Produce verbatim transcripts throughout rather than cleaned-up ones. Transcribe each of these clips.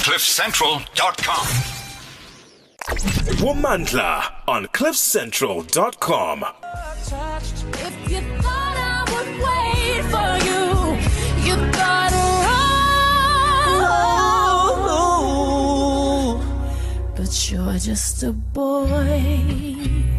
cliff central dot com. Womandla on cliff central dot com. If you thought I would wait for you, you gotta run. But you're just a boy.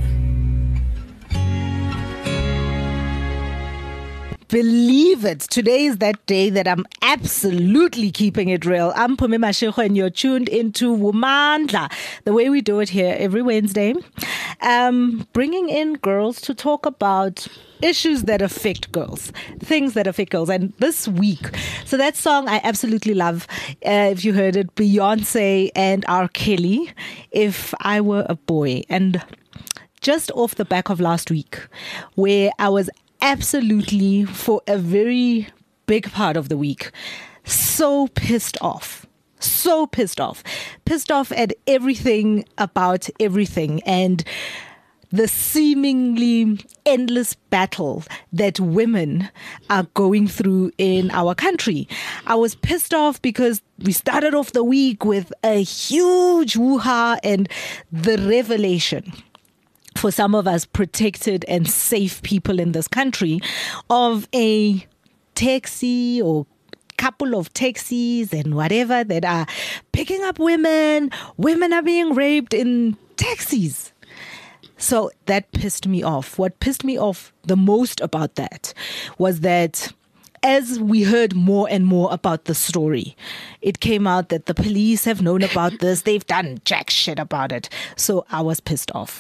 Believe it. Today is that day that I'm absolutely keeping it real. I'm Pumi Mashego and you're tuned into Womandla, the way we do it here every Wednesday. Um, bringing in girls to talk about issues that affect girls, things that affect girls. And this week, so that song I absolutely love, uh, if you heard it, Beyonce and R. Kelly, If I Were a Boy. And just off the back of last week, where I was absolutely, for a very big part of the week, so pissed off. So pissed off. Pissed off at everything about everything and the seemingly endless battle that women are going through in our country. I was pissed off because we started off the week with a huge woo-ha and the revelation for some of us protected and safe people in this country of a taxi or couple of taxis and whatever that are picking up women. Women are being raped in taxis. So that pissed me off. What pissed me off the most about that was that as we heard more and more about the story, it came out that the police have known about this. They've done jack shit about it. So I was pissed off.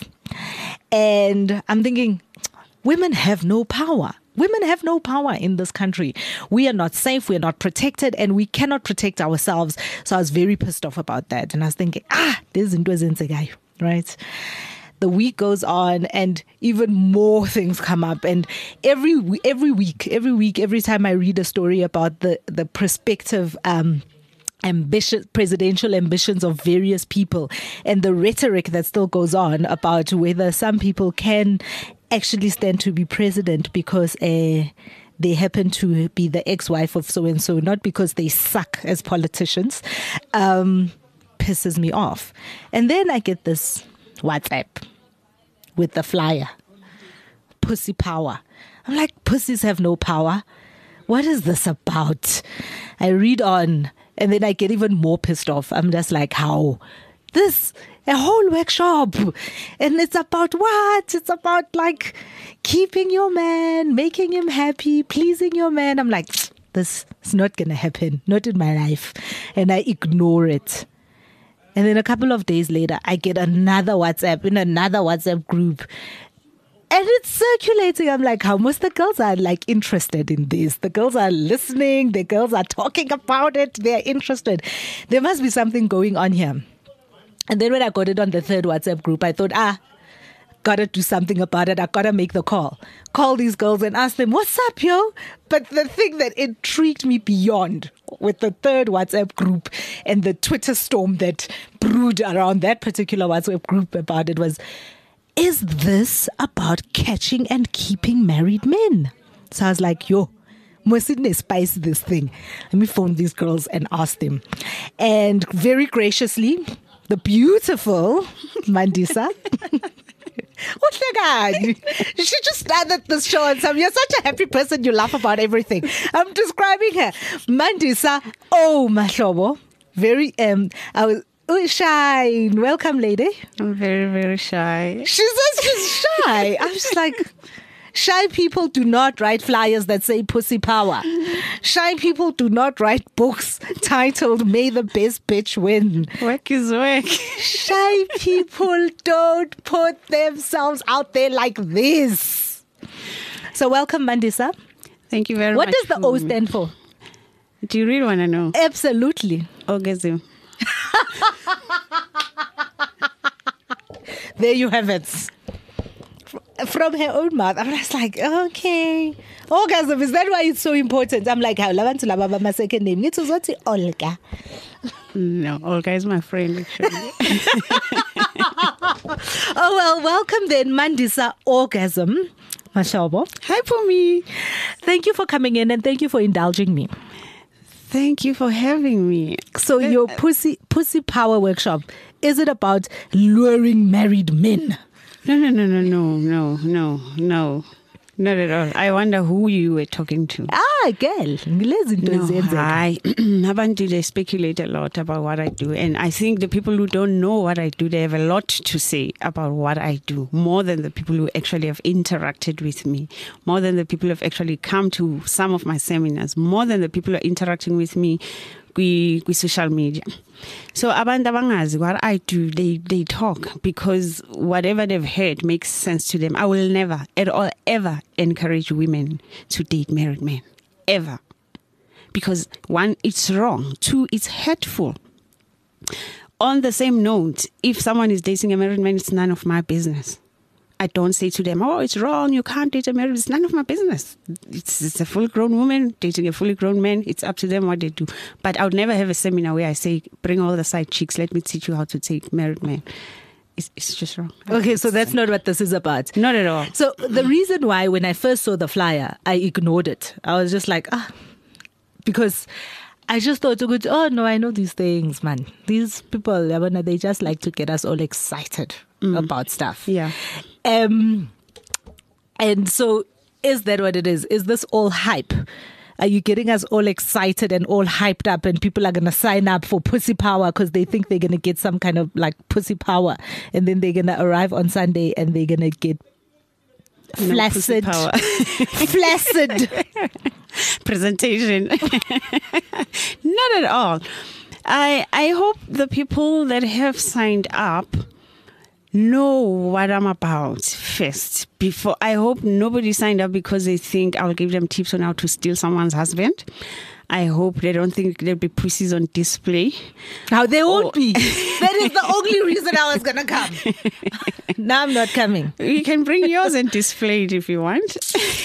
And I'm thinking, women have no power. Women have no power in this country. We are not safe. We are not protected and we cannot protect ourselves. So I was very pissed off about that. And I was thinking, ah, this is a guy, right? The week goes on and even more things come up. And every every week, every week, every time I read a story about the, the prospective um, ambitious presidential ambitions of various people and the rhetoric that still goes on about whether some people can actually stand to be president because uh, they happen to be the ex-wife of so-and-so, not because they suck as politicians, um, pisses me off. And then I get this WhatsApp with the flyer. Pussy power. I'm like, pussies have no power. What is this about? I read on and then I get even more pissed off. I'm just like, how? This, a whole workshop. And it's about what? It's about like keeping your man, making him happy, pleasing your man. I'm like, this is not going to happen. Not in my life. And I ignore it. And then a couple of days later, I get another WhatsApp in another WhatsApp group. And it's circulating. I'm like, how most the girls are like interested in this. The girls are listening. The girls are talking about it. They're interested. There must be something going on here. And then when I got it on the third WhatsApp group, I thought, ah, gotta do something about it. I gotta make the call. Call these girls and ask them, what's up, yo? But the thing that intrigued me beyond with the third WhatsApp group and the Twitter storm that brewed around that particular WhatsApp group about it was, is this about catching and keeping married men? So I was like, yo, must it spice this thing? Let me phone these girls and ask them. And very graciously, the beautiful Mandisa she just started this show and some, you're such a happy person, you laugh about everything. I'm describing her. Mandisa, oh, mahlobo. Very, um, I was, oh, shy. Welcome, lady. I'm very, very shy. She says she's shy. I'm just like, shy people do not write flyers that say pussy power. Shy people do not write books titled May the Best Bitch Win. Work is work. Shy people don't put themselves out there like this. So welcome, Mandisa. Thank you very what much. What does the O stand for? Do you really want to know? Absolutely. Orgasm. There you have it. From her own mouth. I'm just like, okay. Orgasm, is that why it's so important? I'm like, how lava my second name. It's Olga. No, Olga is my friend, actually. Oh, well, welcome then, Mandisa Orgasm. Mashabo. Hi, Pumi. Thank you for coming in and thank you for indulging me. Thank you for having me. So your pussy pussy power workshop, is it about luring married men? No, no, no, no, no, no, no, no. Not at all. I wonder who you were talking to. Ah, girl. No, I, abantu, they speculate a lot about what I do. And I think the people who don't know what I do, they have a lot to say about what I do, more than the people who actually have interacted with me, more than the people who have actually come to some of my seminars, more than the people who are interacting with me with social media. So abantu abangazi what I do, they they talk because whatever they've heard makes sense to them. I will never at all ever encourage women to date married men. Ever. Because one, it's wrong. Two, it's hurtful. On the same note, if someone is dating a married man, it's none of my business. I don't say to them, oh, it's wrong, you can't date a married. It's none of my business. It's, it's a fully grown woman dating a fully grown man. It's up to them what they do. But I would never have a seminar where I say, bring all the side chicks, let me teach you how to take married men. It's, it's just wrong. Okay, so that's not what this is about. Not at all. So the reason why when I first saw the flyer, I ignored it. I was just like, ah, because I just thought, oh no, I know these things, man. These people, they just like to get us all excited mm. about stuff. Yeah. Um, and so is that what it is? Is this all hype? Are you getting us all excited and all hyped up and people are going to sign up for pussy power because they think they're going to get some kind of like pussy power and then they're going to arrive on Sunday and they're going to get no flaccid, flaccid presentation? Not at all. I I hope the people that have signed up know what I'm about first. Before, I hope nobody signed up because they think I'll give them tips on how to steal someone's husband. I hope they don't think there'll be pussies on display. Now they won't oh. be. That is the only reason I was gonna come. Now I'm not coming. You can bring yours and display it if you want.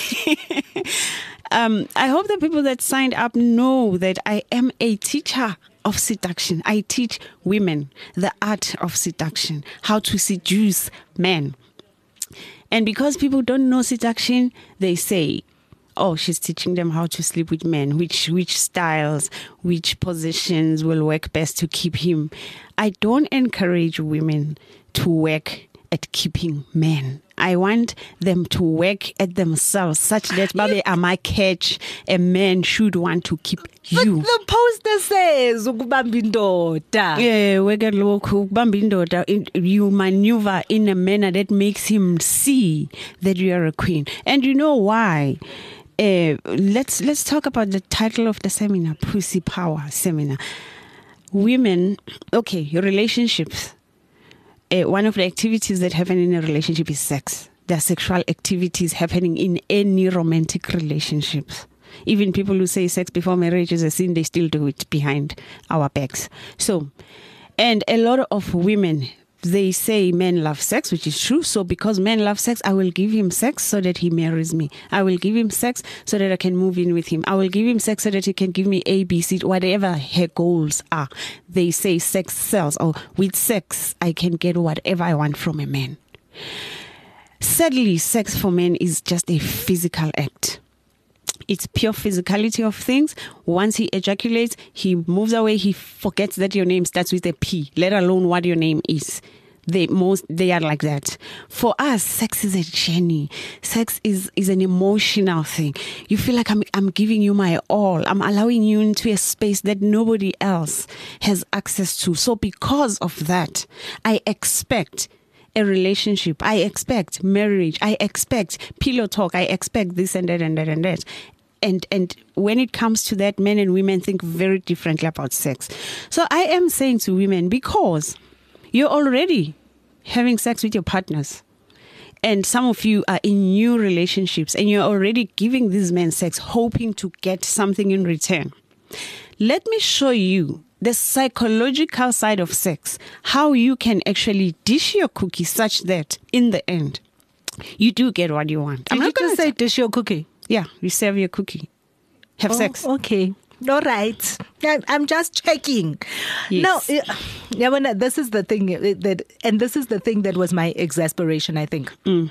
um, I hope the people that signed up know that I am a teacher of seduction. I teach women the art of seduction, how to seduce men. And because people don't know seduction, they say, oh, she's teaching them how to sleep with men, which which styles, which positions will work best to keep him. I don't encourage women to work at keeping men. I want them to work at themselves such that Babe Ama catch a man should want to keep you. But the poster says ukubamba indoda. Yeah, weke lokhu ukubamba indoda, you maneuver in a manner that makes him see that you are a queen. And you know why? Uh, let's let's talk about the title of the seminar, Pussy Power Seminar. Women, okay, your relationships. Uh, one of the activities that happen in a relationship is sex. There are sexual activities happening in any romantic relationships. Even people who say sex before marriage is a sin, they still do it behind our backs. So, and a lot of women, they say men love sex, which is true. So because men love sex, I will give him sex so that he marries me. I will give him sex so that I can move in with him. I will give him sex so that he can give me A, B, C, whatever her goals are. They say sex sells, or with sex, I can get whatever I want from a man. Sadly, sex for men is just a physical act. It's pure physicality of things. Once he ejaculates, he moves away. He forgets that your name starts with a P, let alone what your name is. They most they are like that. For us, sex is a journey. Sex is, is an emotional thing. You feel like I'm I'm giving you my all. I'm allowing you into a space that nobody else has access to. So because of that, I expect a relationship. I expect marriage. I expect pillow talk. I expect this and that and that and that. And and when it comes to that, men and women think very differently about sex. So I am saying to women, because you're already having sex with your partners, and some of you are in new relationships, and you're already giving these men sex, hoping to get something in return. Let me show you the psychological side of sex, how you can actually dish your cookie such that in the end, you do get what you want. Did I'm not going to say dish your cookie. Yeah, you serve your cookie. Have oh, sex. Okay. All right. I'm just checking. Yes. No, yeah, when this is the thing that, and this is the thing that was my exasperation, I think. Mm.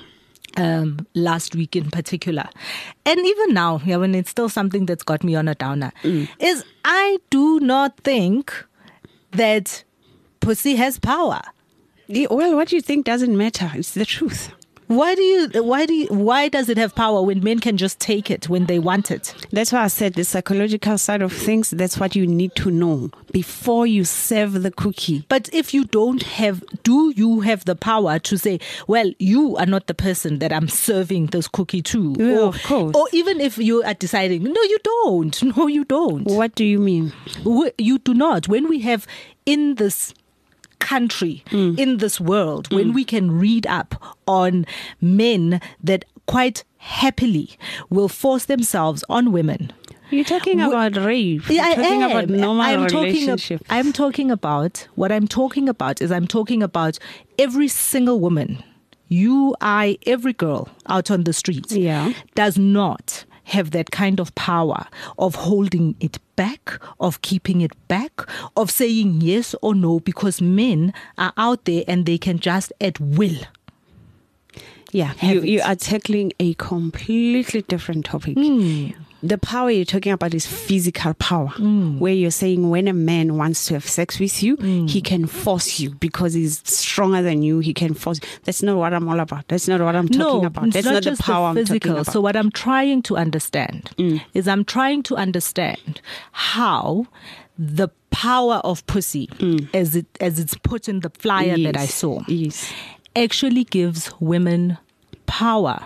Um, last week in particular. And even now, yeah, when it's still something that's got me on a downer, mm. is I do not think that pussy has power. Yeah, well, what you think doesn't matter. It's the truth. Why do you, why do you, why does it have power when men can just take it when they want it? That's why I said the psychological side of things, that's what you need to know before you serve the cookie. But if you don't have, do you have the power to say, well, you are not the person that I'm serving this cookie to? Yeah, or, of course. Or even if you are deciding, no, you don't. No, you don't. What do you mean? You do not. When we have in this country, mm. in this world, mm. when we can read up on men that quite happily will force themselves on women. You're talking we, about rape. You're I talking am. about normal I'm relationships. Talking, I'm talking about, what I'm talking about is I'm talking about every single woman, you, I, every girl out on the streets yeah. does not have that kind of power of holding it back, of keeping it back, of saying yes or no, because men are out there and they can just at will. Yeah, you, you are tackling a completely different topic. Mm. The power you're talking about is physical power, mm. where you're saying when a man wants to have sex with you, mm. he can force you because he's stronger than you. He can force. That's not what I'm all about. That's not what I'm talking no, about. That's not, not just the power the physical. I'm talking about. So what I'm trying to understand mm. is I'm trying to understand how the power of pussy, mm. as it as it's put in the flyer yes. that I saw, yes. actually gives women power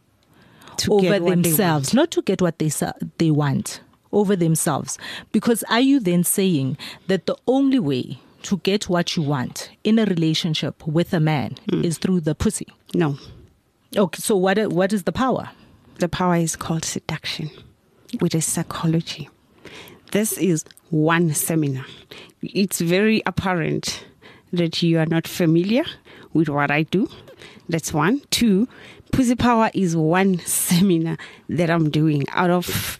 to over themselves, not to get what they they want, over themselves. Because are you then saying that the only way to get what you want in a relationship with a man mm. is through the pussy? No. Okay, so what what is the power? The power is called seduction, which is psychology. This is one seminar. It's very apparent that you are not familiar with what I do. That's one. Two, Pussy Power is one seminar that I'm doing out of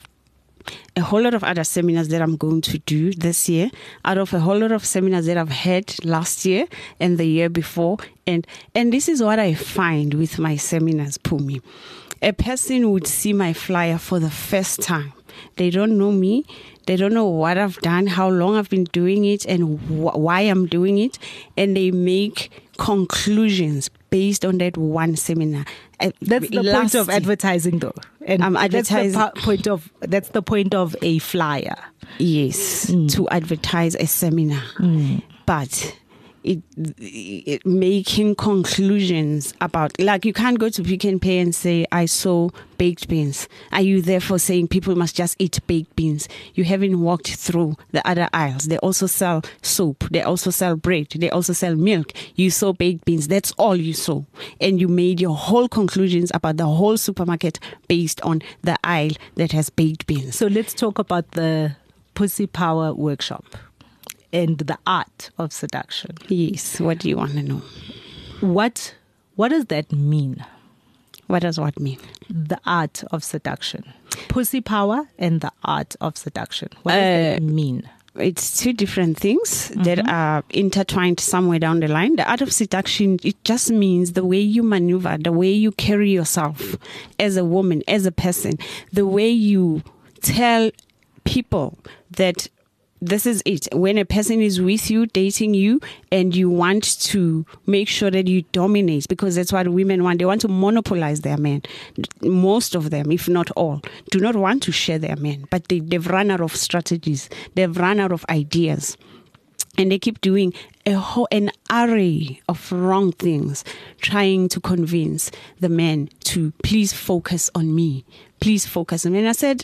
a whole lot of other seminars that I'm going to do this year, out of a whole lot of seminars that I've had last year and the year before. And and this is what I find with my seminars, Pumi. A person would see my flyer for the first time. They don't know me. They don't know what I've done, how long I've been doing it, and wh- why I'm doing it. And they make conclusions based on that one seminar. Uh, that's the point of advertising, though. And I'm advertising. That's the point of that's the point of a flyer. Yes, mm. to advertise a seminar, mm. but. It, it making conclusions about, like, you can't go to Pick n Pay and say, I saw baked beans. Are you therefore saying people must just eat baked beans? You haven't walked through the other aisles. They also sell soap. They also sell bread. They also sell milk. You saw baked beans. That's all you saw. And you made your whole conclusions about the whole supermarket based on the aisle that has baked beans. So let's talk about the Pussy Power workshop and the art of seduction. Yes. What do you want to know? What What does that mean? What does what mean? The art of seduction. Pussy power and the art of seduction. What does uh, that mean? It's two different things Mm-hmm. that are intertwined somewhere down the line. The art of seduction, it just means the way you maneuver, the way you carry yourself as a woman, as a person, the way you tell people that this is it. When a person is with you, dating you, and you want to make sure that you dominate, because that's what women want. They want to monopolize their men. Most of them, if not all, do not want to share their men, but they, they've run out of strategies. They've run out of ideas. And they keep doing a whole, an array of wrong things, trying to convince the men to please focus on me. Please focus on me. And I said,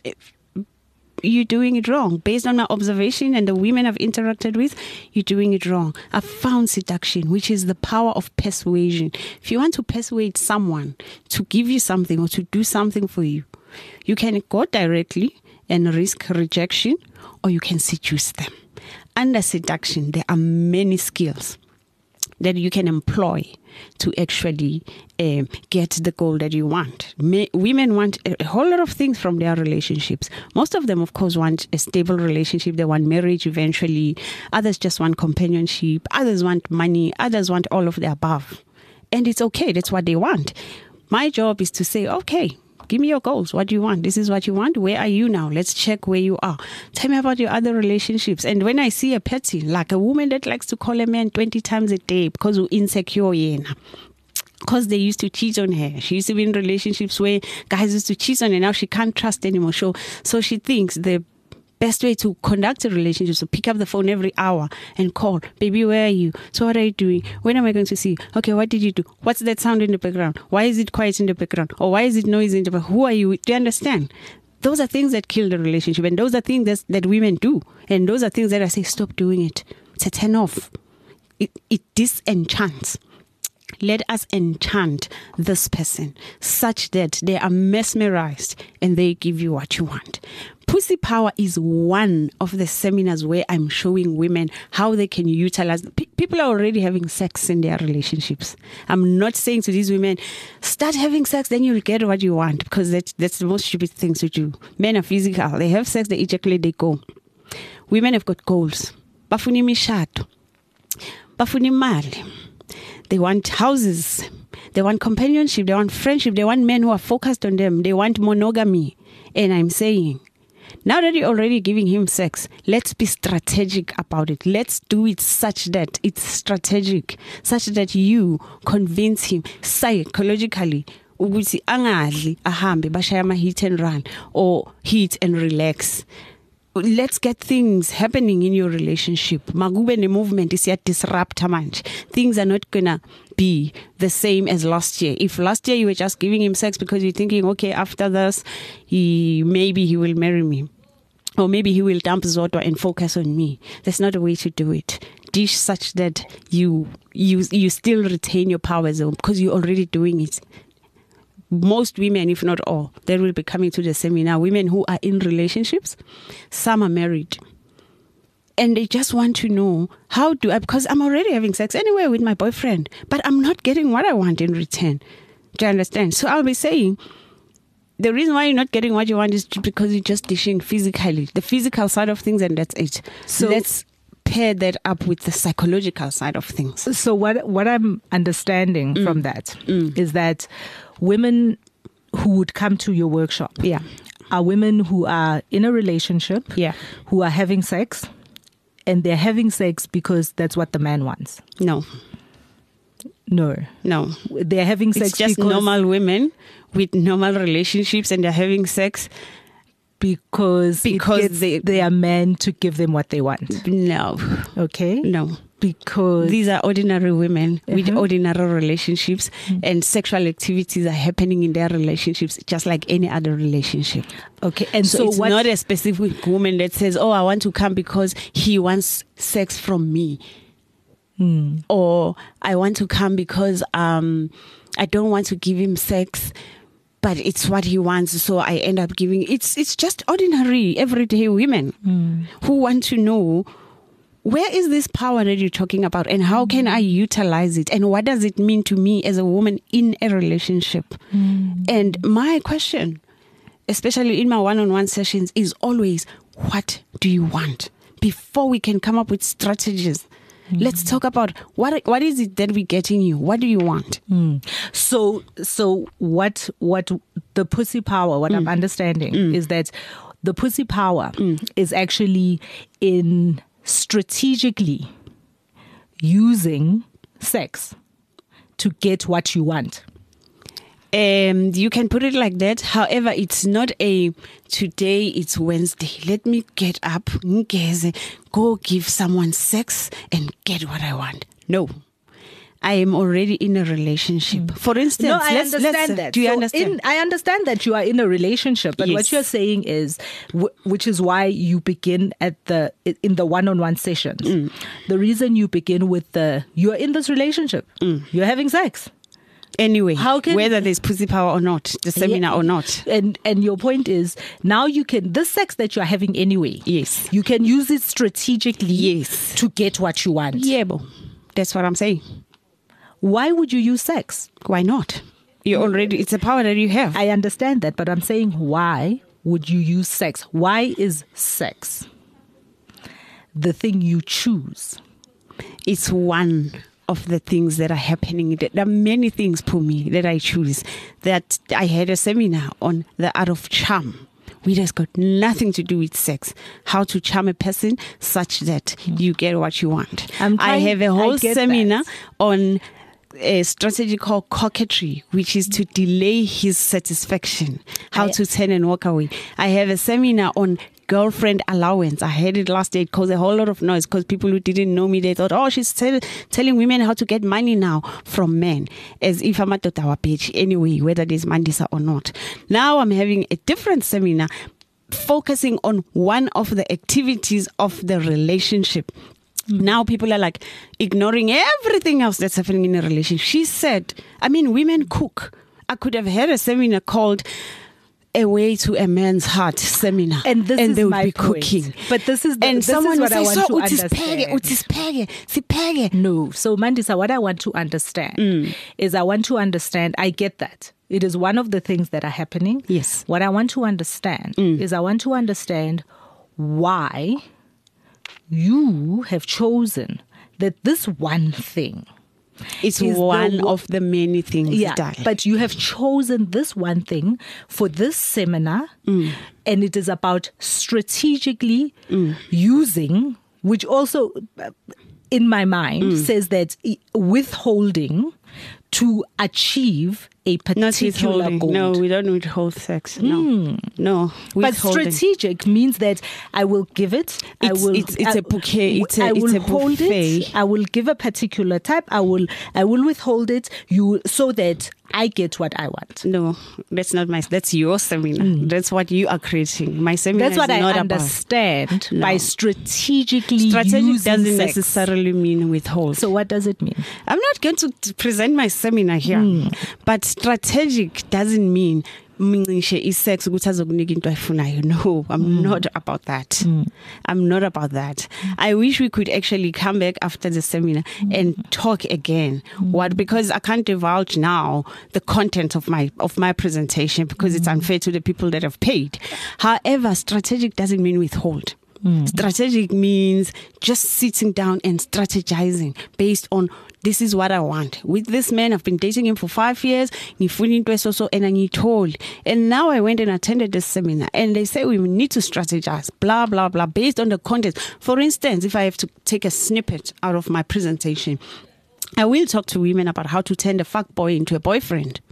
you're doing it wrong. Based on my observation and the women I've interacted with, you're doing it wrong. I've found seduction, which is the power of persuasion. If you want to persuade someone to give you something or to do something for you, you can go directly and risk rejection, or you can seduce them. Under seduction, there are many skills that you can employ to actually um, get the goal that you want. May, women want a whole lot of things from their relationships. Most of them, of course, want a stable relationship. They want marriage eventually. Others just want companionship. Others want money. Others want all of the above. And it's okay. That's what they want. My job is to say, okay, give me your goals. What do you want? This is what you want. Where are you now? Let's check where you are. Tell me about your other relationships. And when I see a petty, like a woman that likes to call a man twenty times a day because we're insecure, yeah, because they used to cheat on her. She used to be in relationships where guys used to cheat on her. Now she can't trust anymore. So, so she thinks the best way to conduct a relationship is to pick up the phone every hour and call, baby, where are you? So what are you doing? When am I going to see you? Okay, what did you do? What's that sound in the background? Why is it quiet in the background? Or why is it noisy in the background? Who are you? Do you understand? Those are things that kill the relationship. And those are things that, that women do. And those are things that I say, stop doing it. It's a turn off. It, it disenchants. Let us enchant this person such that they are mesmerized and they give you what you want. Pussy Power is one of the seminars where I'm showing women how they can utilize. P- people are already having sex in their relationships. I'm not saying to these women, start having sex, then you'll get what you want, because that's, that's the most stupid thing to do. Men are physical. They have sex, they ejaculate, they go. Women have got goals. Bafuni mishado. Bafuni mali. They want houses. They want companionship. They want friendship. They want men who are focused on them. They want monogamy. And I'm saying, now that you're already giving him sex, let's be strategic about it. Let's do it such that it's strategic, such that you convince him psychologically ukuthi angadli ahambe bashaya ama hit and run or hit and relax. Let's get things happening in your relationship. Magube ne movement is yet disrupt manje. Things are not gonna be the same as last year. If last year you were just giving him sex because you're thinking, okay, after this, he maybe he will marry me, or maybe he will dump Zodwa and focus on me. That's not a way to do it. Dish such that you you you still retain your power zone because you're already doing it. Most women, if not all, that will be coming to the seminar, women who are in relationships, some are married. And they just want to know, how do I, because I'm already having sex anyway with my boyfriend, but I'm not getting what I want in return. Do you understand? So I'll be saying, the reason why you're not getting what you want is because you're just dishing physically, the physical side of things, and that's it. So let's pair that up with the psychological side of things. So what what I'm understanding Mm. from that Mm. is that women who would come to your workshop Yeah. are women who are in a relationship, Yeah. who are having sex, and they're having sex because that's what the man wants. No, No. no. They're having sex It's just because, normal women with normal relationships and they're having sex. because, Because it gets they- their man to give them what they want. No, Okay? no. Because These are ordinary women with Uh-huh. ordinary relationships, and sexual activities are happening in their relationships just like any other relationship. okay, and So, so, it's what not a specific woman that says, oh, I want to come because he wants sex from me. Hmm. Or I want to come because um, I don't want to give him sex, but it's what he wants, so I end up giving. It's it's just ordinary, everyday women Hmm. who want to know, where is this power that you're talking about, and how can I utilize it, and what does it mean to me as a woman in a relationship? Hmm. And my question, especially in my one-on-one sessions, is always, what do you want? Before we can come up with strategies, let's talk about what what is it that we're getting you? What do you want? So, so what? What the pussy power? What I'm understanding is that the pussy power is actually in strategically using sex to get what you want. Um, you can put it like that. However, it's not a today, it's Wednesday. Let me get up, ngeze, go give someone sex and get what I want. No. I am already in a relationship. For instance, No, I let's, understand let's, that. Do you So understand? In, I understand that you are in a relationship, but Yes. what you're saying is, w- which is why you begin at the in the one-on-one sessions. Mm. The reason you begin with the you're in this relationship, Mm. you're having sex. Anyway, How can- whether there's pussy power or not, the seminar Yeah. or not. And and your point is now you can this sex that you're having anyway. Yes. You can use it strategically. Yes. To get what you want. Yeah, bo. That's what I'm saying. Why would you use sex? Why not? You already, it's a power that you have. I understand that, but I'm saying why would you use sex? Why is sex the thing you choose? It's one of the things that are happening. There are many things for me that I choose. That I had a seminar on the art of charm, which has got nothing to do with sex. How to charm a person such that you get what you want. I'm I trying- have a whole I get seminar that. on a strategy called coquetry, which is to delay his satisfaction, how I- to turn and walk away. I have a seminar on girlfriend allowance. I had it last day. It caused a whole lot of noise because people who didn't know me, they thought, oh, she's tell- telling women how to get money now from men, as if I'm at our page anyway, whether there's Mandisa or not. Now I'm having a different seminar focusing on one of the activities of the relationship. Now people are like ignoring everything else that's happening in a relationship. She said, I mean, women cook. I could have had a seminar called A Way to a Man's Heart seminar. And this and is they would my be point. cooking. But this is the, and this someone is what would I say, want so to utis understand. pege, utis pege, si pege. No. So, Mandisa, what I want to understand Mm. is I want to understand, I get that. It is one of the things that are happening. Yes. What I want to understand Mm. is I want to understand why you have chosen that this one thing. It's is the one wa- of the many things. Yeah, darling. but you have chosen this one thing for this seminar, Mm. and it is about strategically using, which also, uh, in my mind, Mm. says that i- withholding to achieve a Not particular withholding. goal. No, we don't withhold sex. No, no. But Withholding. strategic means that I will give it. I It's- will. it's- it's I- a bouquet, it's a- I will it's a hold buffet. it. I will give a particular type. I will. I will withhold it. You so that I get what I want. No, that's not my. That's your seminar. That's what you are creating. My seminar. That's what is I not understand No. by strategically About. Strategic using doesn't sex. necessarily mean withhold. So what does it mean? I'm not going to t- present my seminar here, but strategic doesn't mean mincishe isex ukuthi azokunika into ayifunayo. No, I'm not about that. I'm not about that. I wish we could actually come back after the seminar and talk again. What? Because I can't divulge now the content of my of my presentation because it's unfair to the people that have paid. However, strategic doesn't mean withhold. Strategic means just sitting down and strategizing based on this is what I want. With this man, I've been dating him for five years. Ngifuna into eso and I told. And now I went and attended this seminar and they say we need to strategize, blah, blah, blah, based on the content. For instance, if I have to take a snippet out of my presentation, I will talk to women about how to turn a fuck boy into a boyfriend.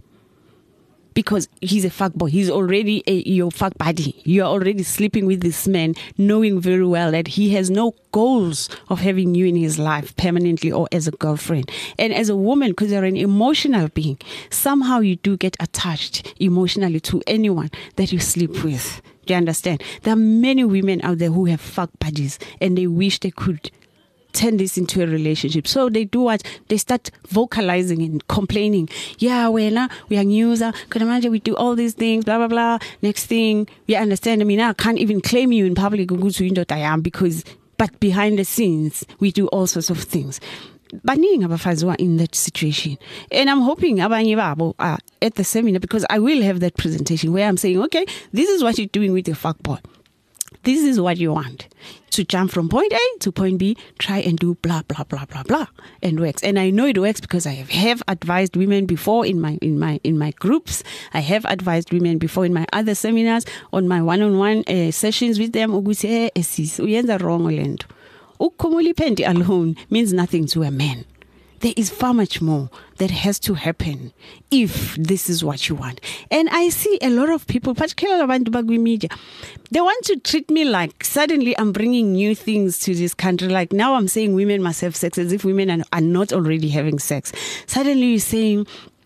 Because he's a fuck boy. He's already a, your fuck buddy. You're already sleeping with this man, knowing very well that he has no goals of having you in his life permanently or as a girlfriend. And as a woman, because you're an emotional being, somehow you do get attached emotionally to anyone that you sleep with. Do you understand? There are many women out there who have fuck buddies and they wish they could turn this into a relationship. So they do what? They start vocalizing and complaining. Yeah, we're not, we are user. Could imagine we do all these things, blah, blah, blah. Next thing, you understand? I mean, I can't even claim you in public because, but behind the scenes, we do all sorts of things. Baningi abafazi who are in that situation. And I'm hoping abanye babo are at the seminar because I will have that presentation where I'm saying, okay, this is what you're doing with your fuckboy. This is what you want. To jump from point A to point B, try and do blah, blah, blah, blah, blah, and works. And I know it works because I have, have advised women before in my in my in my groups. I have advised women before in my other seminars, on my one-on-one uh, sessions with them. Ukuthi eh sis uyenza wrong lento. Ukukhumula ipendi alone means nothing to a man. There is far much more that has to happen if this is what you want. And I see a lot of people, particularly abantu bakwi media, they want to treat me like suddenly I'm bringing new things to this country. Like now I'm saying women must have sex as if women are, are not already having sex. Suddenly you're saying,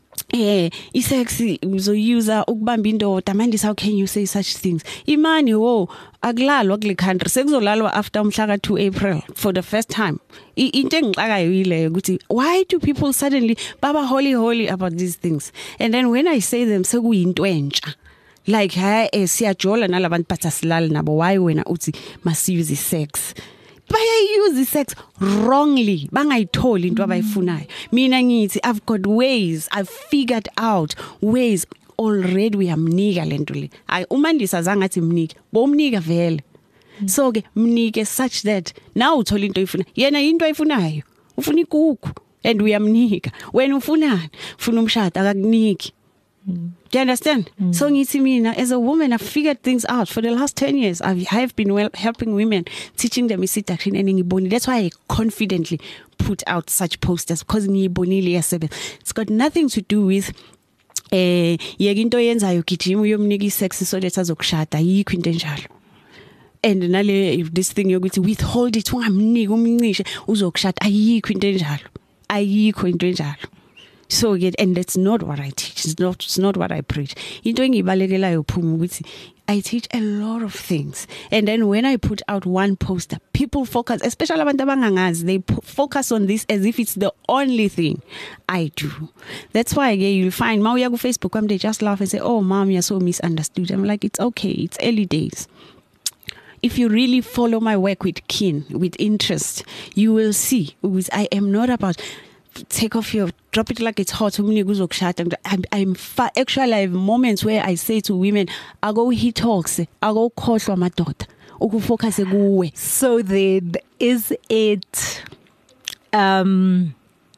eh, isex uzoyuza ukubamba indoda. Mandisa, how can you say such things? Imani wo akulalwa kule country sekuzolalwa after umhla two April for the first time. Into engixakayo yileyo ukuthi why do people suddenly baba holy holy about these things? And then when I say them sekuyinto entsha. Like ha eh siyajola nalabantu bathasilala nabo why wena uthi masiuse sex. Bayayiuse sex wrongly bangayitholi into abayifunayo. Mina ngithi I've got ways, I've figured out ways already uyamnika lento le. Ay uMandisa zangathi mnike bomnika vele. So ke mnike such that now uthola into oyifuna. Yena into ayifunayo. Ufuna ikuku. and uyamnika. Wena ufunani? Ufuna umshado akakuniki. Do you understand? Mm. So ngithi mina as a woman I've figured things out for the last ten years. I've, I have been well helping women, teaching them seduction and ngiboni. That's why I confidently put out such posters because ngibonile yasebenza. It's got nothing to do with eh yeke into yenzayo gijima uyomnika isex so that azokushada yikho into enjalo. And nale this thing yokuthi withhold it ungamniki umncishe uzokushada ayikho into enjalo. Ayikho into enjalo. So get, and that's not what I teach. It's not, it's not what I preach. Into engibalekelayo Phumi ukuthi I teach a lot of things. And then when I put out one poster, people focus, especially abantu abangangazi, they p- focus on this as if it's the only thing I do. That's why yeah, you'll find ma uya ku Facebook, they just laugh and say, "Oh, mom, you're so misunderstood." I'm like, it's okay. It's early days. If you really follow my work with keen, with interest, you will see. I am not about take off your drop it like it's hot. I'm, I'm fa- actually I have moments where I say to women, I go he talks, I go khohlwa madoda ukufocus kuwe. So then is it um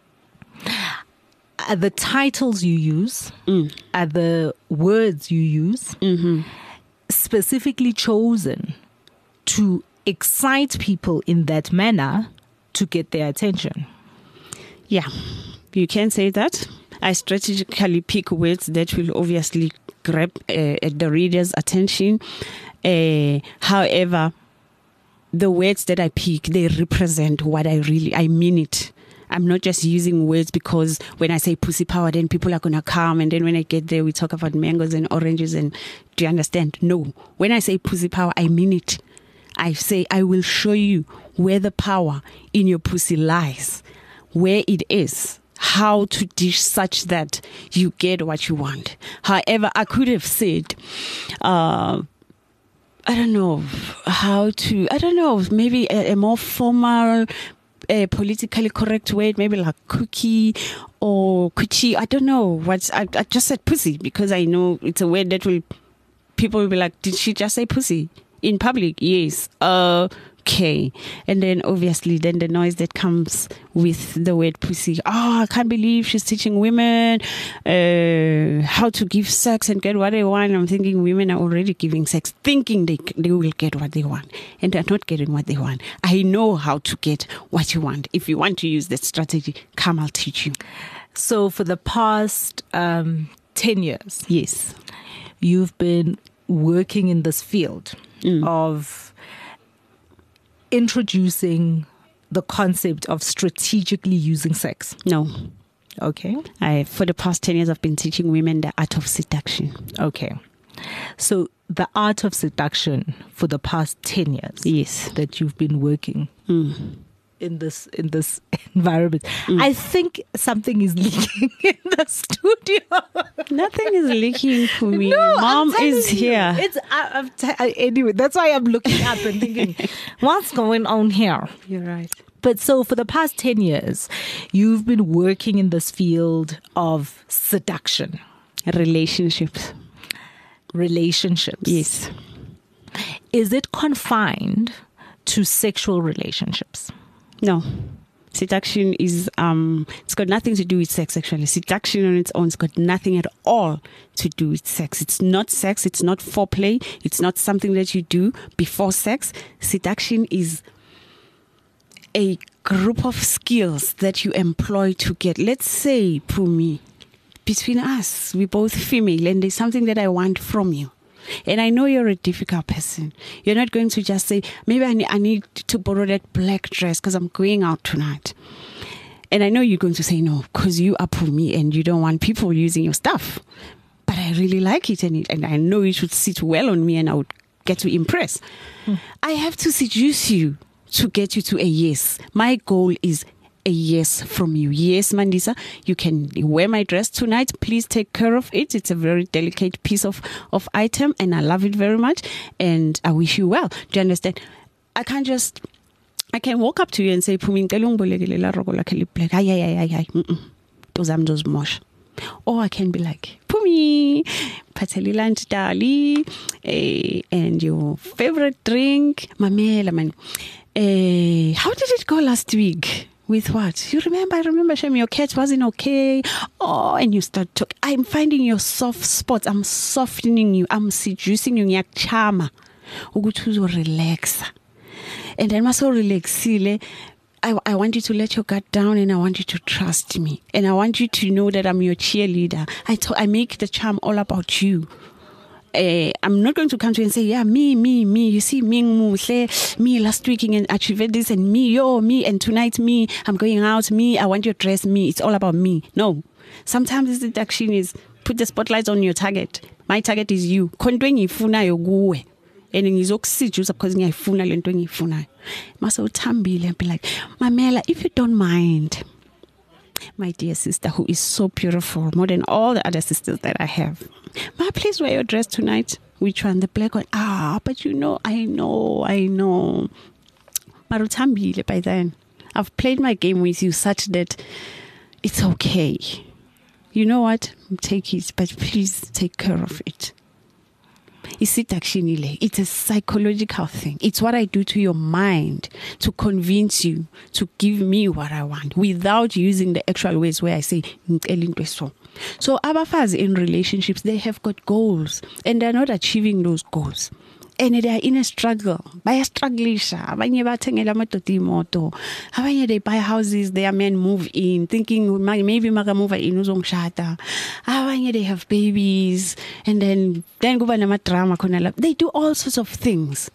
are the titles you use, mm. are the words you use mm-hmm. specifically chosen to excite people in that manner to get their attention? Yeah, you can say that. I strategically pick words that will obviously grab uh, the reader's attention. Uh, however, the words that I pick, they represent what I really, I mean it. I'm not just using words because when I say pussy power, then people are going to come. And then when I get there, we talk about mangoes and oranges. And do you understand? No. When I say pussy power, I mean it. I say, I will show you where the power in your pussy lies. Where it is, how to dish such that you get what you want. However, I could have said, uh, I don't know how to, I don't know, maybe a, a more formal, a politically correct word, maybe like cookie or coochie. I don't know what, I, I just said pussy because I know it's a word that will, people will be like, did she just say pussy? In public? Yes. Uh, Okay. And then obviously then the noise that comes with the word pussy. Oh, I can't believe she's teaching women uh, how to give sex and get what they want. I'm thinking women are already giving sex, thinking they they will get what they want. And they're not getting what they want. I know how to get what you want. If you want to use that strategy, come, I'll teach you. So for the past um, ten years, yes, you've been working in this field mm. of introducing the concept of strategically using sex. No. Okay. I, for the past ten years, I've been teaching women the art of seduction. Okay. So the art of seduction for the past ten years. Yes. That you've been working mm. in this in this environment. Mm. I think something is leaking in the studio. Nothing is leaking for me. No, Mom is you, here. It's I, I'm t- I, anyway. That's why I'm looking up and thinking, what's going on here? You're right. But so for the past ten years, you've been working in this field of seduction, relationships, relationships. Yes. Is it confined to sexual relationships? No. Seduction is, um, it's got nothing to do with sex, actually. Seduction on its own has got nothing at all to do with sex. It's not sex. It's not foreplay. It's not something that you do before sex. Seduction is a group of skills that you employ to get, let's say, Phumi, between us, we're both female, and there's something that I want from you. And I know you're a difficult person. You're not going to just say, maybe I need, I need to borrow that black dress because I'm going out tonight. And I know you're going to say no because you are Phumi and you don't want people using your stuff. But I really like it and, it, and I know it should sit well on me and I would get to impress. Hmm. I have to seduce you to get you to a yes. My goal is a yes from you. Yes, Mandisa, you can wear my dress tonight. Please take care of it. It's a very delicate piece of, of item and I love it very much. And I wish you well. Do you understand? I can't just, I can walk up to you and say, Phumi, ay, ay, ay, ay, ay. Those am those mosh. Or I can be like, Phumi, pateli lunch dali, eh, and your favorite drink, mamela man. Eh, how did it go last week? With what? You remember, I remember, Shem, your cat wasn't okay. Oh, and you start talking. I'm finding your soft spots. I'm softening you. I'm seducing you. Ngiyakchama. Ukuthi uzorelaxa. And then maso relaxile, I, I want you to let your guard down and I want you to trust me. And I want you to know that I'm your cheerleader. I, to, I make the charm all about you. Uh, I'm not going to come to you and say, yeah, me, me, me. You see, me, me last week and achieved this, and me, yo, me, and tonight, me. I'm going out, me. I want your dress, me. It's all about me. No. Sometimes this seduction is put the spotlight on your target. My target is you. Kontwe ngifuna yokuwe. And ngizokusijuza because ngiyayifuna lento engiyifunayo. Mase uthambile and be like, Mamela, if you don't mind, my dear sister, who is so beautiful, more than all the other sisters that I have. Ma, please wear your dress tonight. Which one? The black one? Ah, but you know, I know, I know. Marutambile, by then. I've played my game with you such that it's okay. You know what? Take it, but please take care of it. It's a psychological thing. It's what I do to your mind to convince you to give me what I want without using the actual words where I say, so abafazi in relationships, they have got goals and they're not achieving those goals. And they are in a struggle. Baya strugglisha. Abanye bathengela amadoda imoto. Abanye they buy houses, their men move in, thinking maybe maka move in uzongishada. Abanye they have babies, and then then kuba nama drama khona lapha. They do all sorts of things.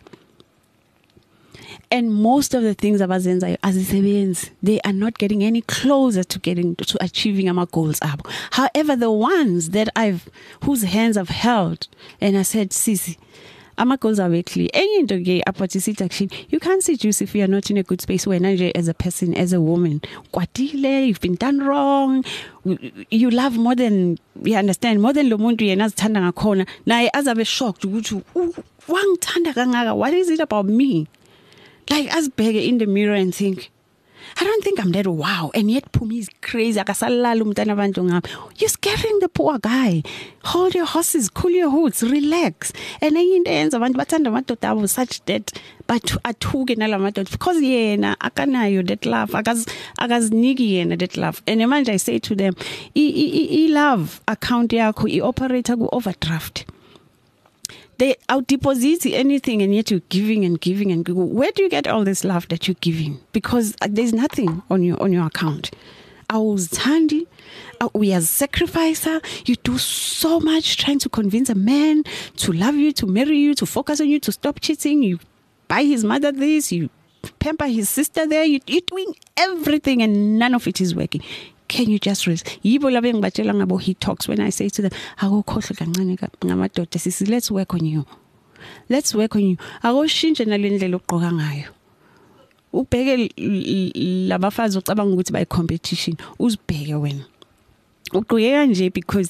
And most of the things abazenzayo azisebenzi, they are not getting any closer to getting to achieving our goals abo. However, the ones that I've whose hands I've held and I said, Sisi, ama goals are very clear. Any into about seduction, you can't seduce if you are not in a good space. When as a person, as a woman, kwatile, you've been done wrong. You love more than you understand more than lo muntu yena azithanda ngakhona. Naye azabe shocked ukuthi wangithanda kangaka. What is it about me? Like asibheke in the mirror and think, I don't think I'm that wow. And yet Pumi is crazy. You're scaring the poor guy. Hold your horses, cool your hoods, relax. And then in the end, abantu bathanda amadoda abo such that but athuke nala madoda because yena akanayo that love. Akaz akaziniki yena that love. And manje I say to them, I love account yakho I operator ku overdraft. They out deposit anything and yet you're giving and giving and giving. Where do you get all this love that you're giving? Because there's nothing on your on your account. I was handy. We are sacrificer. You do so much trying to convince a man to love you, to marry you, to focus on you, to stop cheating. You buy his mother this, you pamper his sister there. You, you're doing everything and none of it is working. Can you just rest? Yibo labe ngibatshela ngabo he talks when I say to them, akukhohle kancane ngamadoda sisi, let's work on you. Let's work on you. Akoshintshe nalendlela ogqoka ngayo. Ubheke labafazi ucabanga ukuthi by competition, uzibheke wena. Uqhubeka nje because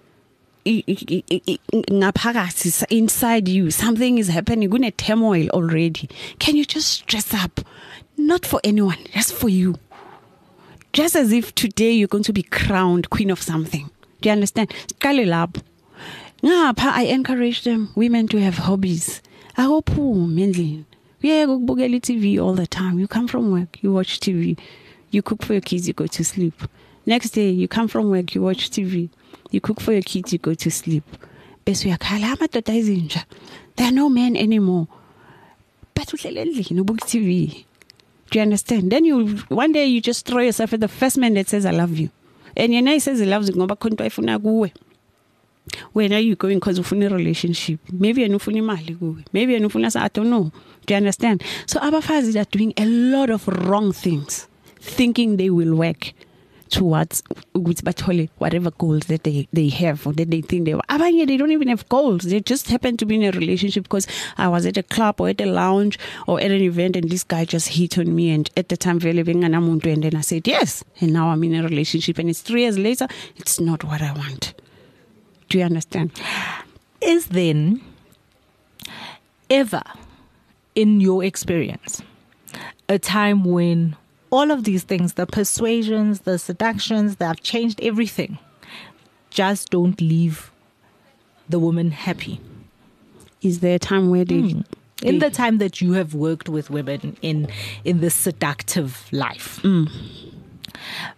ngaphakathi inside you something is happening, kune turmoil already. Can you just dress up? Not for anyone, just for you. Just as if today you're going to be crowned queen of something. Do you understand? I encourage them, women, to have hobbies. I hope mainly. Yeah, go bugeli T V all the time. You come from work, you watch T V. You cook for your kids, you go to sleep. Next day, you come from work, you watch T V. You cook for your kids, you go to sleep. There are no men anymore. But no book T V. Do you understand? Then you one day you just throw yourself at the first man that says I love you, and your nice says he loves you. Where are you going? Because of a relationship. Maybe you're not mali. Maybe you're not. I don't know. Do you understand? So abafazis are doing a lot of wrong things, thinking they will work towards whatever goals that they, they have or that they think they have. They don't even have goals. They just happen to be in a relationship because I was at a club or at a lounge or at an event and this guy just hit on me, and at the time and then I said yes, and now I'm in a relationship and it's three years later, it's not what I want. Do you understand? Is then ever in your experience a time when all of these things, the persuasions, the seductions, that have changed everything, just don't leave the woman happy? Is there a time where they... Mm. In the time that you have worked with women in in the seductive life, mm.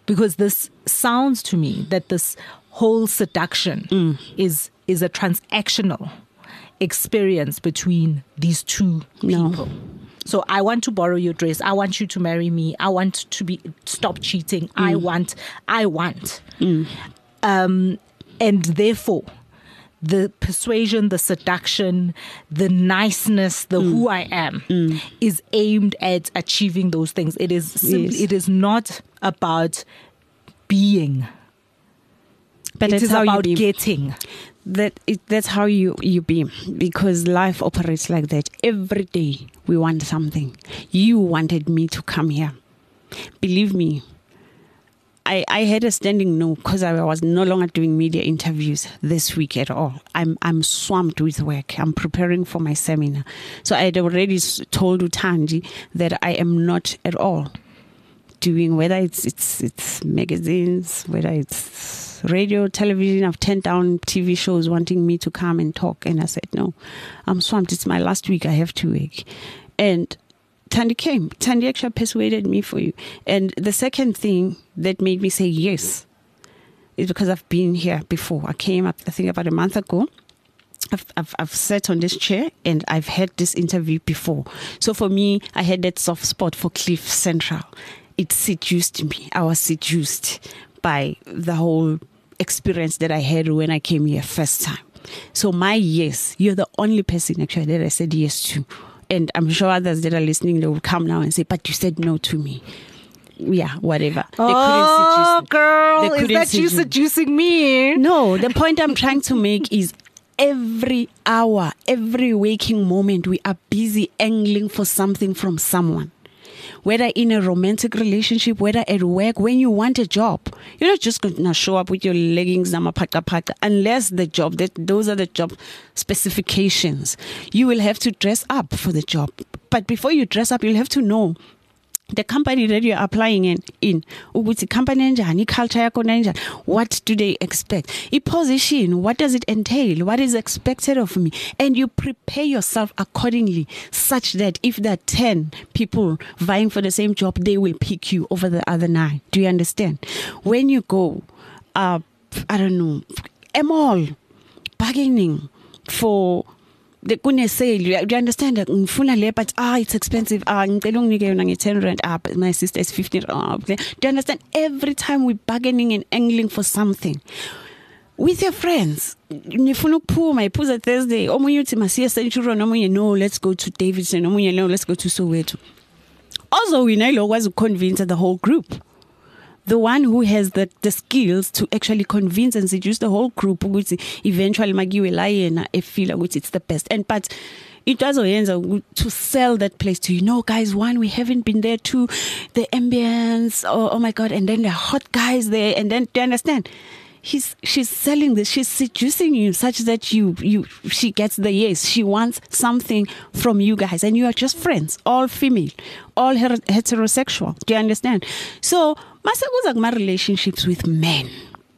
because this sounds to me that this whole seduction mm. is is a transactional experience between these two No. people. So I want to borrow your dress. I want you to marry me. I want to be stop cheating. Mm. I want. I want. Mm. Um, and therefore, the persuasion, the seduction, the niceness, the mm. who I am mm. is aimed at achieving those things. It is simply, Yes. it is not about being. But It that's is how about you be. getting. That it, that's how you you be, because life operates like that. Every day we want something. You wanted me to come here. Believe me, I, I had a standing no because I was no longer doing media interviews this week at all. I'm I'm swamped with work. I'm preparing for my seminar. So I had already s- told Utanji that I am not at all doing, whether it's it's it's magazines, whether it's radio, television. I've turned down T V shows wanting me to come and talk, and I said no, I'm swamped. It's my last week. I have to work. And Tandy came. Tandy actually persuaded me for you. And the second thing that made me say yes is because I've been here before. I came up, I think, about a month ago. I've, I've, I've sat on this chair and I've had this interview before. So for me, I had that soft spot for Cliff Central. It seduced me. I was seduced by the whole experience that I had when I came here first time. So my yes, you're the only person actually that I said yes to. And I'm sure others that are listening, they will come now and say, but you said no to me. Yeah, whatever. They Oh, couldn't seduce me. girl, They is couldn't that you seduce me. seducing me? No, the point I'm trying to make is every hour, every waking moment, we are busy angling for something from someone. Whether in a romantic relationship, whether at work, when you want a job, you're not just going to show up with your leggings unless the job, that those are the job specifications. You will have to dress up for the job. But before you dress up, you'll have to know the company that you're applying in, in ukuthi company enjani, culture yakho enjani, what do they expect? I position, what does it entail? What is expected of me? And you prepare yourself accordingly, such that if there are ten people vying for the same job, they will pick you over the other nine. Do you understand? When you go, uh, I don't know, a mall, bargaining for the kune sale, do you understand that ngifuna le, but ah it's expensive, ah ngicela unginike yona nge ten rand, ah but my sister is fifteen rand. Do you understand? Every time we're bargaining and angling for something with your friends, nifuna ukuphuma iphuza Thursday, omunye uthi masiye Centurion, omunye no let's go to Davidson, omunye no let's go to Soweto. Also we know was to convince the whole group. The one who has the, the skills to actually convince and seduce the whole group, which eventually magiwe la yena e feel which it's the best. And but it does to sell that place to, you know, guys, one, we haven't been there, two, the ambience, oh, oh my God, and then the hot guys there, and then do you understand? He's she's selling this, she's seducing you such that you you she gets the yes. She wants something from you guys, and you are just friends, all female, all her- heterosexual. Do you understand? So masakuza kuma relationships with men,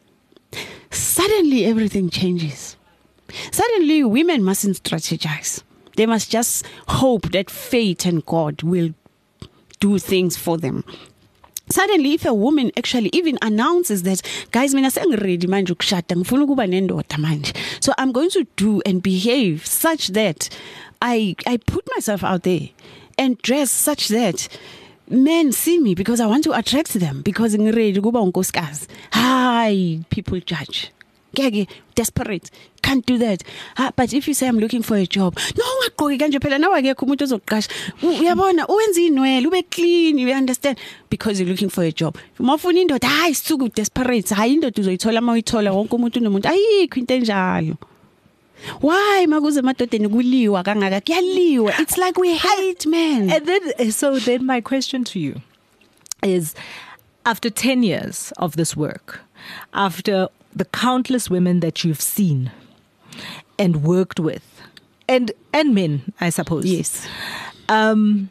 suddenly everything changes. Suddenly women mustn't strategize. They must just hope that fate and God will do things for them. Suddenly, if a woman actually even announces that, guys, mina sengiready manje ukushada, ngifuna ukuba nendoda manje, so I'm going to do and behave such that I I put myself out there and dress such that men see me because I want to attract them, because ngiready ukuba unkosikazi. Hi, people judge. Gege, desperate, can't do that. Ah, but if you say I'm looking for a job, no, ungaqoki kanje phela nawe akekho umuntu ozokuqasha. Uyabona, uwenza inwele, ube clean, you understand? Because you're looking for a job. Mawufuna indoda, hayi suku desperate, hayi indoda uzoyithola mawuyithola wonke umuntu unomuntu. Ayikho into enjalo. Why makuze madodeni kuliwa kangaka? Kuyaliwa. It's like we hate men. And then, so then my question to you is, after ten years of this work, after the countless women that you've seen and worked with, and and men, I suppose. Yes. Um,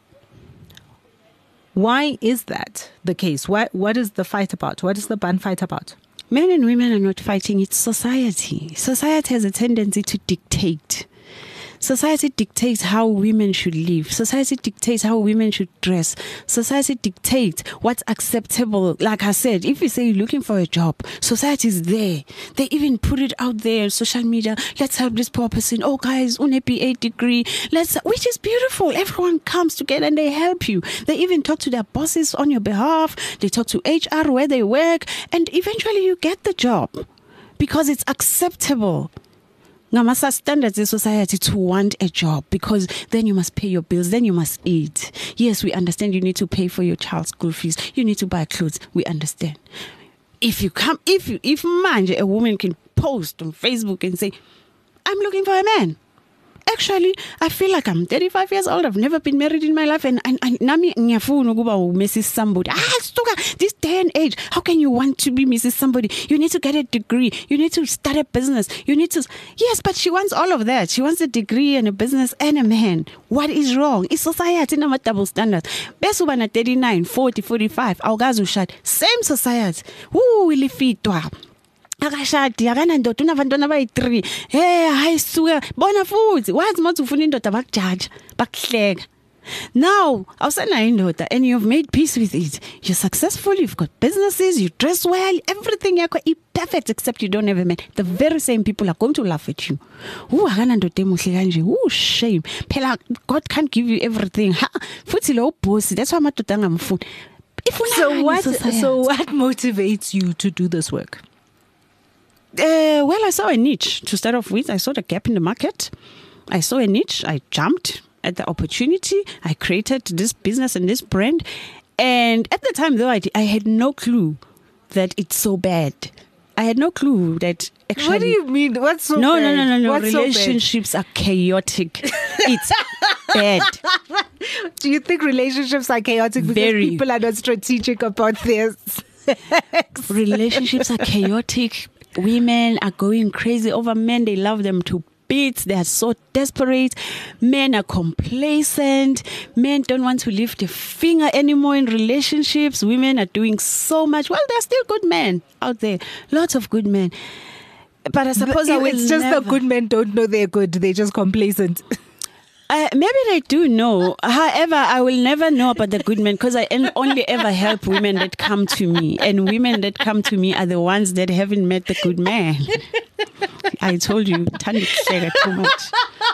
why is that the case? What what is the fight about? What is the bun fight about? Men and women are not fighting. It's society. Society has a tendency to dictate. Society dictates how women should live. Society dictates how women should dress. Society dictates what's acceptable. Like I said, if you say you're looking for a job, society is there. They even put it out there on social media. Let's help this poor person. Oh, guys, un B A degree. Let's, which is beautiful. Everyone comes together and they help you. They even talk to their bosses on your behalf. They talk to H R where they work, and eventually you get the job because it's acceptable. Ngamasa standards in society to want a job, because then you must pay your bills, then you must eat. Yes, we understand you need to pay for your child's school fees, you need to buy clothes. We understand. If you come, if you, if manje, a woman can post on Facebook and say, I'm looking for a man. Actually, I feel like I'm thirty-five years old. I've never been married in my life, and and, and nami ngiyafuna ukuba Missus Somebody. Ah, stuka, this day and age, how can you want to be Missus Somebody? You need to get a degree. You need to start a business. You need to. Yes, but she wants all of that. She wants a degree and a business and a man. What is wrong? It's society nama double standards. Besuba na thirty-nine, forty, forty-five. Awukazi ushada. Same society. Woo, ilifitwa. Akashadi akanandoda unabantwana abayi-three. Hey, hayi suka bona futhi wazi mathi ufuna indoda bakujaja bakuhleka. Now awusenayo indoda and you've made peace with it. You're successful, you've got businesses, you dress well, everything yakho is perfect except you don't have a man. The very same people are going to laugh at you. Ooh, akanandoda emuhle kanje. Ooh, shame. Phela God can't give you everything. Ha, futhi lo boss, that's why amadoda angamfuni. So what so what motivates you to do this work? Uh, well, I saw a niche to start off with. I saw the gap in the market. I saw a niche. I jumped at the opportunity. I created this business and this brand. And at the time, though, I, I had no clue that it's so bad. I had no clue that actually... What do you mean? What's so no, bad? No, no, no, no. What's Relationships so are chaotic. It's bad. Do you think relationships are chaotic because Very. people are not strategic about this? Relationships are chaotic. Women are going crazy over men. They love them to bits. They are so desperate. Men are complacent. Men don't want to lift a finger anymore in relationships. Women are doing so much. Well, there are still good men out there. Lots of good men. But I suppose the, I will it's just never... the good men don't know they're good. They're just complacent. Uh, maybe they do know. However, I will never know about the good men because I only ever help women that come to me. And women that come to me are the ones that haven't met the good man. I told you, Tandi Kishega too much.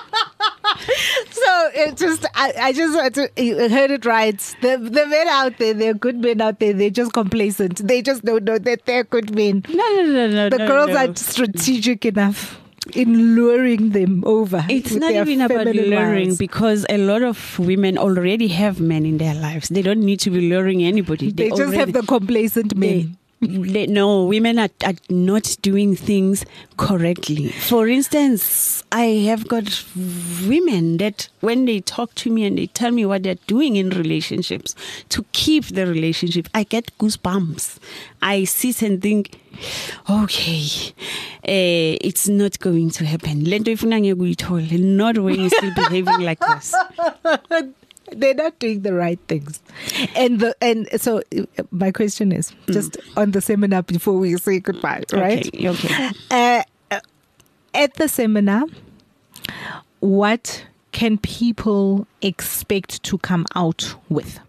So it just, I, I just heard, to, you heard it right. The, the men out there, they're good men out there. They're just complacent. They just don't know that they're good men. No, no, no, no. The no, girls no. are strategic enough in luring them over. It's not even about luring wives. because a lot of women already have men in their lives. They don't need to be luring anybody. They, They, just already, have the complacent men. They, they, no, women are, are not doing things correctly. For instance, I have got women that when they talk to me and they tell me what they're doing in relationships to keep the relationship, I get goosebumps. I sit and think, okay, uh, it's not going to happen. Not when you're still behaving like this. They're not doing the right things. And the and so uh, my question is just mm. on the seminar before we say goodbye, right? Okay. okay. Uh, uh, at the seminar, what can people expect to come out with?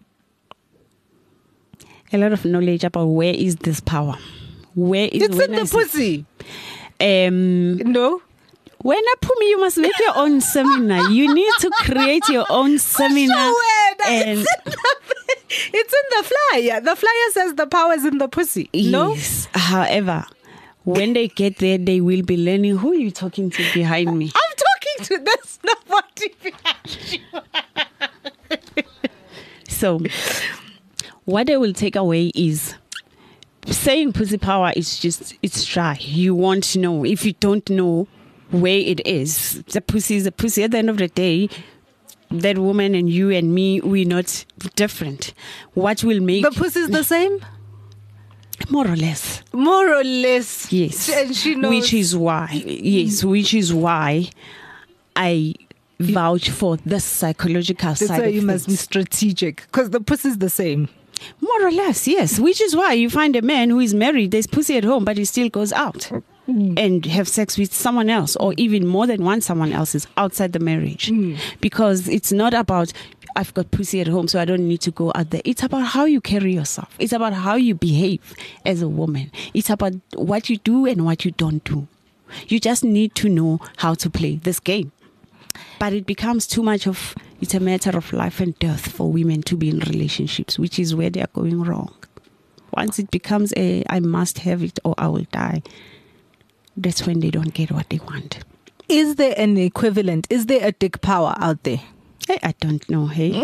A lot of knowledge about where is this power. Where is it's in the pussy? Um, no. When I put me, you must make your own seminar. You need to create your own seminar. And it's, in the, it's in the flyer. The flyer says the power is in the pussy. No? Yes. However, when they get there, they will be learning. Who are you talking to behind me? I'm talking to this nobody behind you. So, what they will take away is saying pussy power is just, it's dry. You won't know. If you don't know where it is, the pussy is a pussy. At the end of the day, that woman and you and me, we're not different. What will make the pussy is the same? More or less. More or less. Yes. And she knows. Which is why, yes, which is why I vouch for the psychological That's side why of you things. must be strategic because the pussy is the same. More or less, yes. Which is why you find a man who is married, there's pussy at home, but he still goes out. mm. and have sex with someone else, or even more than one someone else's outside the marriage. Mm. Because it's not about, I've got pussy at home, so I don't need to go out there. It's about how you carry yourself. It's about how you behave as a woman. It's about what you do and what you don't do. You just need to know how to play this game. But it becomes too much of, it's a matter of life and death for women to be in relationships, which is where they are going wrong. Once it becomes a, I must have it or I will die, that's when they don't get what they want. Is there an equivalent? Is there a dick power out there? Hey, I don't know, hey.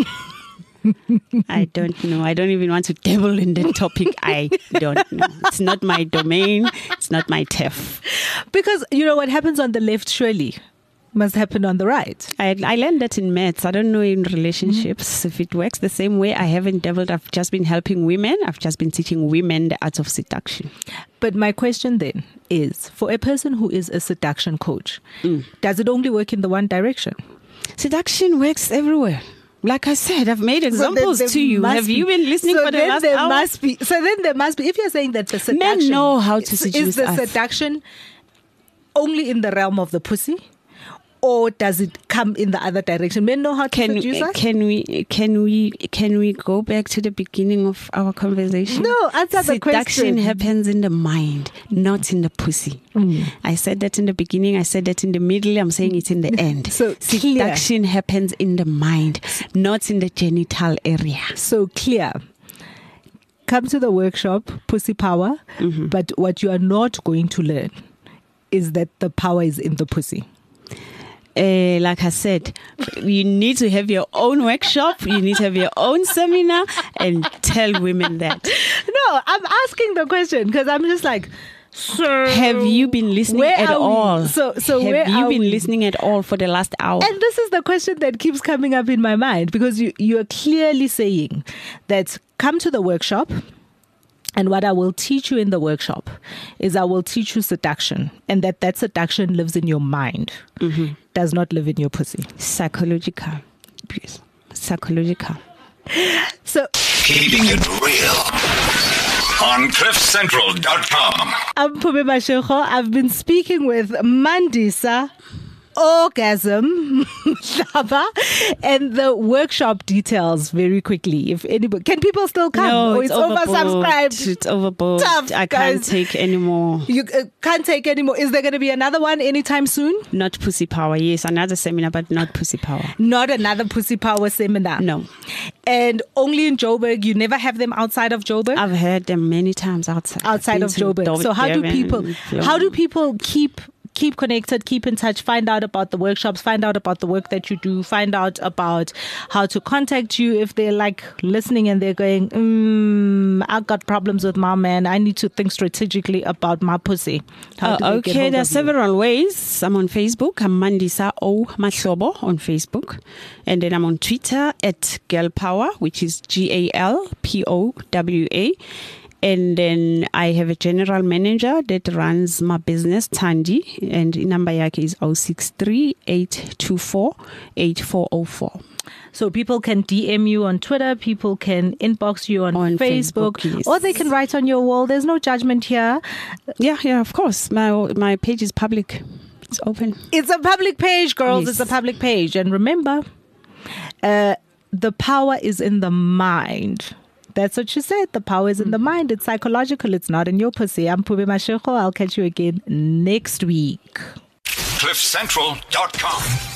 I don't know. I don't even want to dabble in that topic. I don't know. It's not my domain. It's not my turf. Because, you know, what happens on the left surely must happen on the right. I, I learned that in maths. I don't know in relationships mm-hmm. if it works the same way. I haven't dabbled. I've just been helping women. I've just been teaching women the art of seduction. But my question then is, for a person who is a seduction coach, mm. does it only work in the one direction? Seduction works everywhere. Like I said, I've made examples so to you. Have you been listening so for the then last there hour? Must be, so then there must be, if you're saying that the seduction... Men know how to seduce Is the us. seduction only in the realm of the pussy? Or does it come in the other direction? Men know how to can, seduce us? Can we, can, we, can we go back to the beginning of our conversation? No, answer the question. Seduction happens in the mind, not in the pussy. Mm. I said that in the beginning. I said that in the middle. I'm saying it in the end. So seduction clear. happens in the mind, not in the genital area. So clear. Come to the workshop, Pussy Power, mm-hmm. but what you are not going to learn is that the power is in the pussy. Uh, like I said, you need to have your own workshop, you need to have your own seminar, and tell women that. No, I'm asking the question because I'm just like, so have you been listening at all? We? So, so have where you are been we? listening at all for the last hour? And this is the question that keeps coming up in my mind because you you are clearly saying that come to the workshop. And what I will teach you in the workshop is I will teach you seduction, and that that seduction lives in your mind, mm-hmm. does not live in your pussy. Psychological. Yes. Psychological. So keeping it real on cliff central dot com. I'm Pumi Mashego. I've been speaking with Mandisa Orgasm Hlaba, and the workshop details very quickly. If anybody can, people still come? No, or it's, it's oversubscribed. It's overbooked. Tough, I can't guys. take anymore. You uh, can't take anymore. Is there going to be another one anytime soon? Not Pussy Power. Yes, another seminar, but not Pussy Power. Not another Pussy Power seminar. No. And only in Joburg. You never have them outside of Joburg. I've heard them many times outside. Outside of Joburg. So how do people? How do people keep? Keep connected, keep in touch, find out about the workshops, find out about the work that you do, find out about how to contact you if they're like listening and they're going, mm, I've got problems with my man. I need to think strategically about my pussy. How Uh, okay, there are several ways. I'm on Facebook. I'm Mandisa O Mahlobo on Facebook. And then I'm on Twitter at Girl Power, which is G A L P O W A. And then I have a general manager that runs my business, Tandy, and number yake is zero six three, eight two four, eight four zero four. So people can D M you on Twitter, people can inbox you on, on Facebook, Facebook yes. or they can write on your wall. There's no judgment here. Yeah, yeah, of course. My my page is public. It's open. It's a public page, girls. Yes. It's a public page. And remember, uh, the power is in the mind. That's what you said. The power is in the mind. It's psychological. It's not in your pussy. I'm Pumi Mashego. I'll catch you again next week. cliff central dot com